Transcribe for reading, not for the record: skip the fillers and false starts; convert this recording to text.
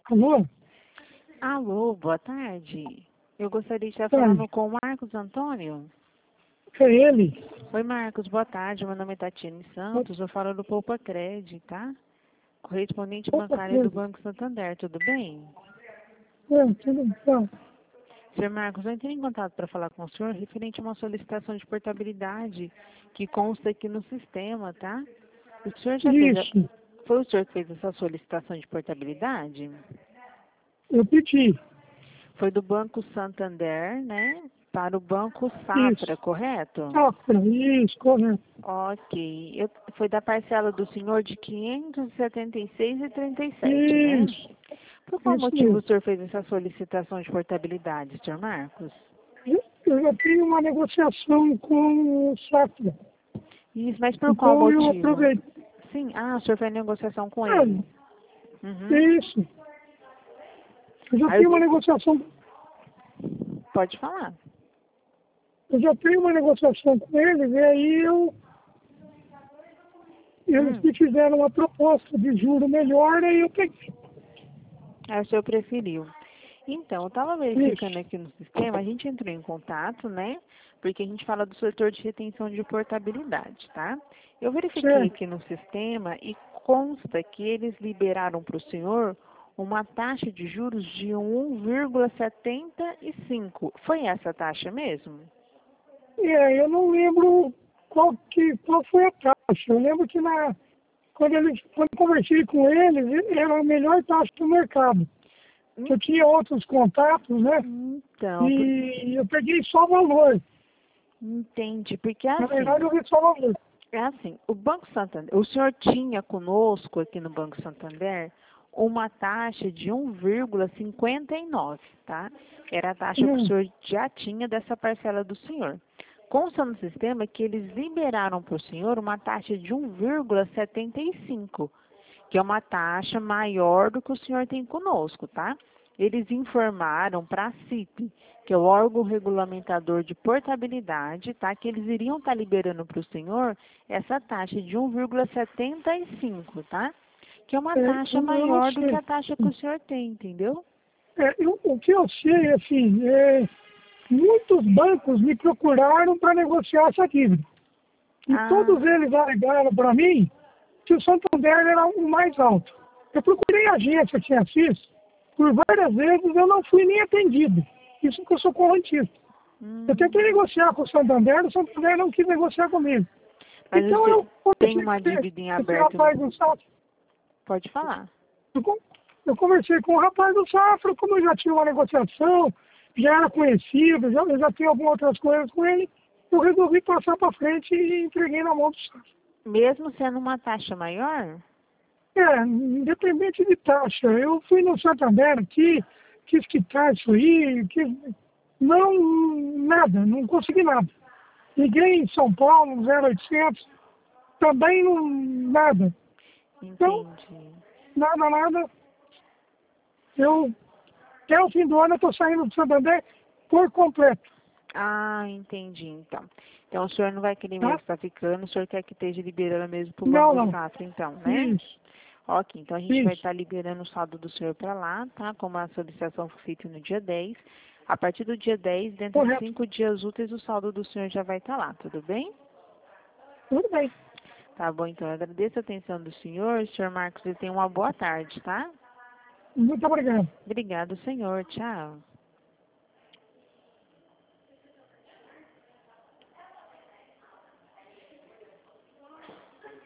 Alô? Alô, boa tarde. Eu gostaria de estar Tarde. falando com o Marcos Antônio. É ele? Oi, Marcos, boa tarde. Meu nome é Tatiane Santos, eu falo do Poupa Cred, tá? Correspondente bancária do Banco Santander, tudo bem? Tudo bem. Senhor Marcos, eu entrei em contato para falar com o senhor referente a uma solicitação de portabilidade que consta aqui no sistema, tá? O senhor já fez Isso, Foi o senhor que fez essa solicitação de portabilidade? eu pedi. Foi do Banco Santander, né? Para o Banco Safra, Isso. correto? Safra, isso, correto. Ok. Foi da parcela do senhor de 576,37, né? Isso, Por qual isso motivo o mesmo. senhor fez essa solicitação de portabilidade, senhor Marcos? Eu já tenho uma negociação com o Safra. Isso, mas por qual Então eu motivo? aproveitei. Sim, o senhor fez negociação com ele. Uhum. Isso. Eu já Aí, tenho uma negociação. pode falar. Eu já tenho uma negociação com eles e aí eles me fizeram uma proposta de juro melhor e eu peguei. Aí o senhor preferiu. Então, eu estava verificando Isso. aqui no sistema, a gente entrou em contato, né? Porque a gente fala do setor de retenção de portabilidade, tá? Eu verifiquei Certo. aqui no sistema e consta que eles liberaram para o senhor uma taxa de juros de 1,75. Foi essa taxa mesmo? Eu não lembro qual foi a taxa. Eu lembro que quando eu conversei com eles, era a melhor taxa do mercado. Eu tinha outros contatos, né? Então, E eu peguei só valor. entende, porque Na assim, verdade, eu vi só valor. o Banco Santander, o senhor tinha conosco aqui no Banco Santander uma taxa de 1,59, tá? Era a taxa que o Hum, senhor já tinha dessa parcela do senhor. Consta no sistema que eles liberaram para o senhor uma taxa de 1,75, que é uma taxa maior do que o senhor tem conosco, tá? Eles informaram para a CIP, que é o órgão regulamentador de portabilidade, tá? Que eles iriam estar liberando para o senhor essa taxa de 1,75, tá? Que é uma taxa eu não maior do que sei. a taxa que o senhor tem, entendeu? O que eu sei, assim, muitos bancos me procuraram para negociar essa dívida. E todos Ah, eles alegaram para mim que o Santander era o mais alto. Eu procurei a agência que assiste, por várias vezes eu não fui nem atendido. Isso porque eu sou correntista. Eu tentei hum, negociar com o Santander não quis negociar comigo. mas o Então senhor eu tem conversei uma com dívida em esse aberto, rapaz do Safra. pode falar. Eu conversei com o rapaz do Safra, como eu já tinha uma negociação, já era conhecido, eu já tinha algumas outras coisas com ele, eu resolvi passar para frente e entreguei na mão do Safra. Mesmo sendo uma taxa maior? Independente de taxa. Eu fui no Santander aqui, quis quitar isso aí, nada, não consegui nada. Liguei em São Paulo, 0800, também nada. Então, Entendi. nada. Até o fim do ano eu estou saindo do Santander por completo, Ah, entendi, então. Então o senhor não vai querer mesmo tá? estar ficando, o senhor quer que esteja liberando mesmo para o Banco Não. Safra, então, né? Isso, Ok, então a gente vai isso. estar liberando o saldo do senhor para lá, tá? Como a solicitação foi feita no dia 10. A partir do dia 10, dentro de Correto. 5 dias úteis, o saldo do senhor já vai estar lá, tudo bem? Tudo bem. Tá bom, então eu agradeço a atenção do senhor. Senhor Marcos, ele tem uma boa tarde, tá? Muito obrigado. Obrigado, senhor. Tchau.